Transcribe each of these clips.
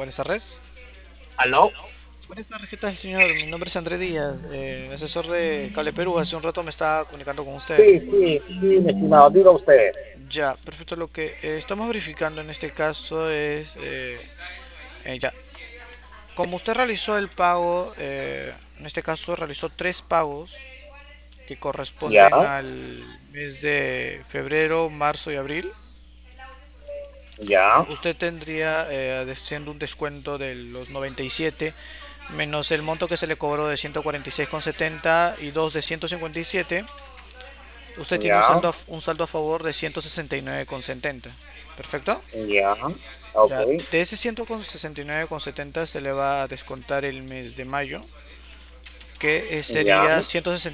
Buenas tardes. ¿Aló? Buenas tardes, ¿qué tal, señor? Mi nombre es Andrés Díaz, asesor de Cable Perú. Hace un rato me estaba comunicando con usted. Sí, sí, sí, mi estimado, diga usted. Ya, perfecto. Lo que estamos verificando en este caso es, ya, como usted realizó el pago, en este caso realizó tres pagos que Ya, corresponden al mes de febrero, marzo y abril. ya, Usted tendría siendo un descuento de los 97 menos el monto que se le cobró de 146,70 y dos de 157. Usted tiene ya, un saldo a favor de 169,70. ¿Perfecto? ya, ok, Ya, de ese 169,70 se le va a descontar el mes de mayo, que ya, sería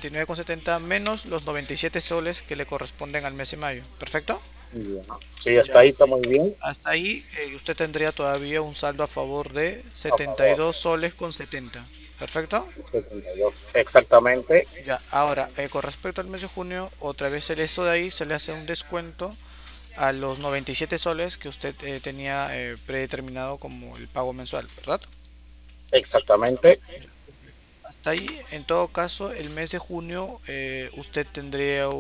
169,70 menos los 97 soles que le corresponden al mes de mayo. ¿Perfecto? ya. Sí, hasta Ya. ahí está muy bien, Hasta ahí usted tendría todavía un saldo a favor de a favor. 72 soles con 70. ¿Perfecto? 72. Exactamente, Ya, ahora, con respecto al mes de junio, otra vez eso de ahí se le hace un descuento a los 97 soles que usted tenía predeterminado como el pago mensual, ¿verdad? exactamente, Hasta ahí, en todo caso, el mes de junio usted tendría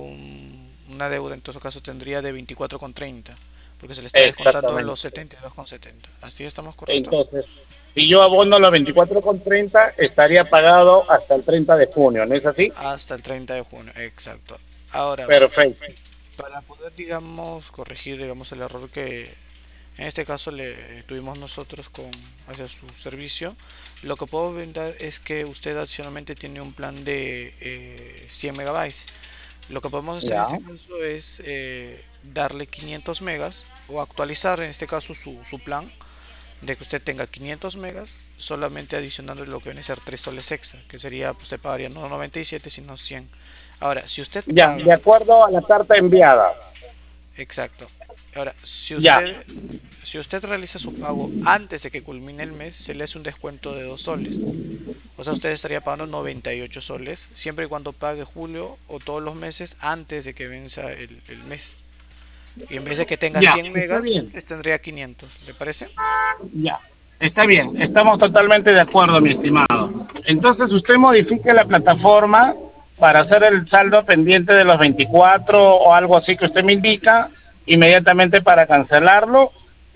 una deuda, en todo caso tendría de 24,30, porque se le está descontando de los exactamente. 72,70. ¿Así estamos correctos? Entonces, si yo abono los 24,30, estaría pagado hasta el 30 de junio, ¿no es así? Hasta el 30 de junio, exacto. Ahora, Perfecto. para poder, digamos, corregir, digamos, el error que en este caso le tuvimos nosotros con hacia su servicio, lo que puedo brindar es que usted adicionalmente tiene un plan de 100 megabytes. Lo que podemos hacer en Ya, este caso es darle 500 megas o actualizar en este caso su plan de que usted tenga 500 megas solamente adicionando lo que viene a ser 3 soles extra, que sería, pues, usted pagaría no 97 sino 100. Ahora, si usted ya, de paga, acuerdo a la carta enviada. exacto. Ahora, Ya, si usted realiza su pago antes de que culmine el mes, se le hace un descuento de 2 soles. O sea, usted estaría pagando 98 soles, siempre y cuando pague julio o todos los meses antes de que venza el mes. Y en vez de que tenga ya, 100 está megas, bien. tendría 500. ¿Le parece? Ya, está bien, estamos totalmente de acuerdo, mi estimado. Entonces usted modifique la plataforma para hacer el saldo pendiente de los 24 o algo así que usted me indica, inmediatamente para cancelarlo.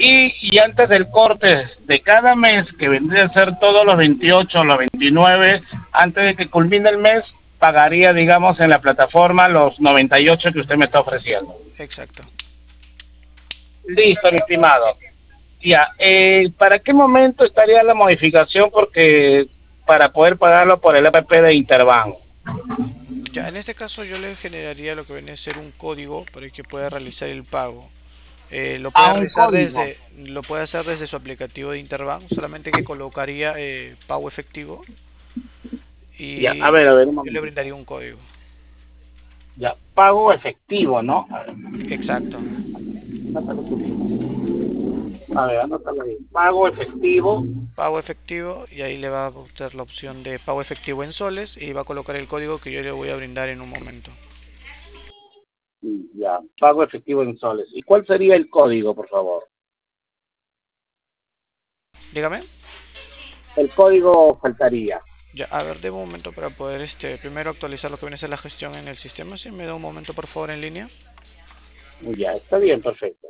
Y antes del corte de cada mes, que vendría a ser todos los 28 o los 29, antes de que culmine el mes, pagaría, digamos, en la plataforma los 98 que usted me está ofreciendo. Exacto. Listo, mi estimado. Ya, ¿para qué momento estaría la modificación? Porque para poder pagarlo por el app de Interbank. Ya, en este caso yo le generaría lo que viene a ser un código para que pueda realizar el pago. A un código. Lo puede hacer desde su aplicativo de Interbank, solamente que colocaría pago efectivo Ya, y a ver, un yo le momento. brindaría un código. Ya, pago efectivo, ¿no? Exacto. A ver, anótalo ahí. Pago efectivo. Pago efectivo y ahí le va a buscar la opción de pago efectivo en soles y va a colocar el código que yo le voy a brindar en un momento. Ya, pago efectivo en soles. ¿Y cuál sería el código, por favor? Dígame. El código faltaría. Ya, a ver, de un momento para poder primero actualizar lo que viene a ser la gestión en el sistema. Si me da un momento por favor en línea. Ya, está bien, perfecto.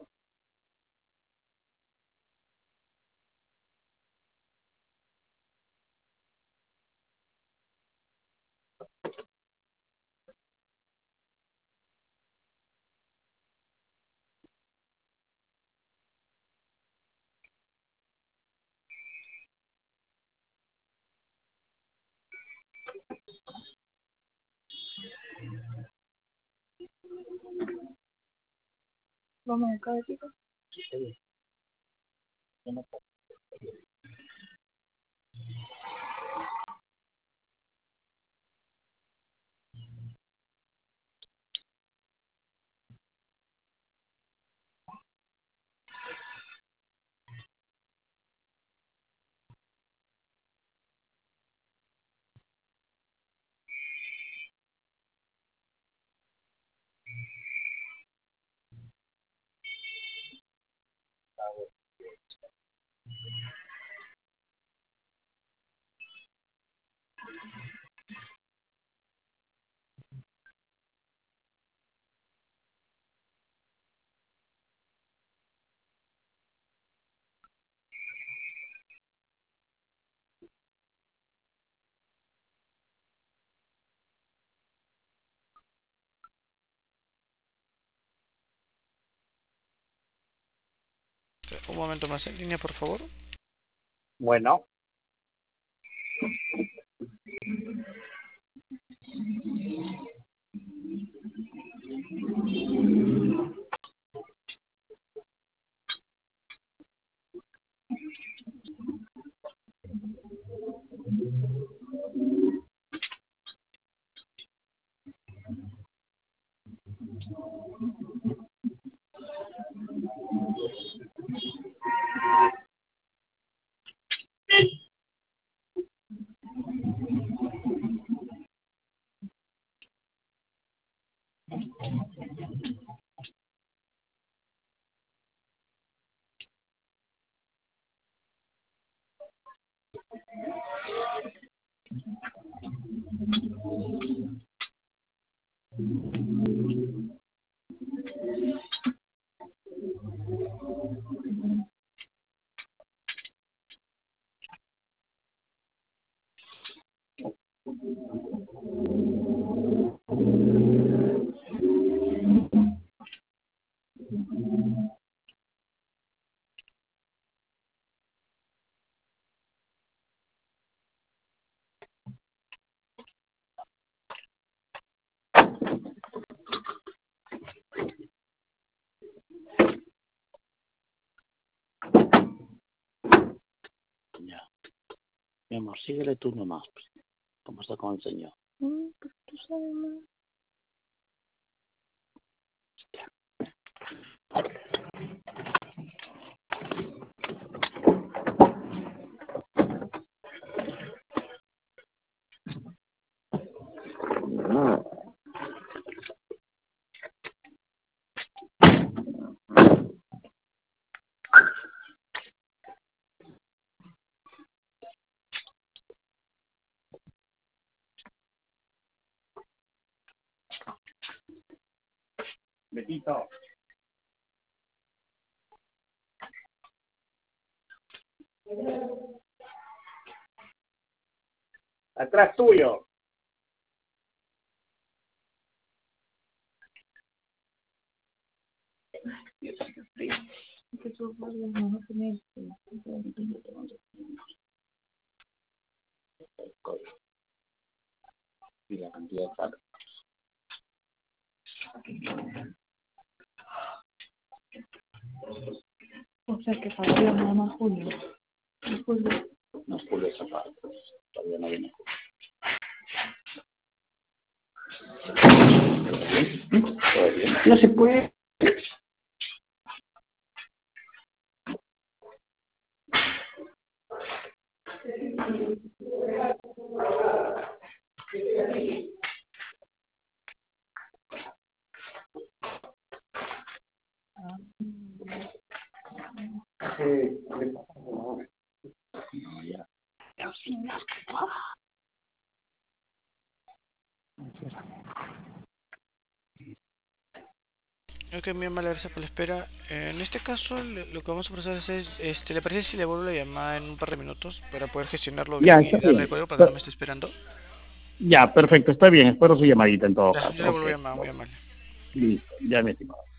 Un momento más en línea, por favor. Bueno. Ya. Mi amor, síguele tú nomás, pues. ¿Cómo está con el señor? Pues tú sabes más. Betito. Atrás tuyo. Que tú no tener Y la cantidad de sal. o sea que faltaría nada más Julio. Julio. No es Julio esa parte. Todavía no viene Julio. ¿Todavía? No se puede. Ya. Ok, muy amable, gracias por la espera. En este caso, lo que vamos a proceder es, ¿le parece si le vuelvo la llamada en un par de minutos para poder gestionarlo Ya, bien y está darle bien. el código para que no me esté esperando? Ya, perfecto, está bien. Espero su llamadita en todo Ya, caso. yo le Ok. vuelvo a llamar, muy amable. Listo, ya mi estimado.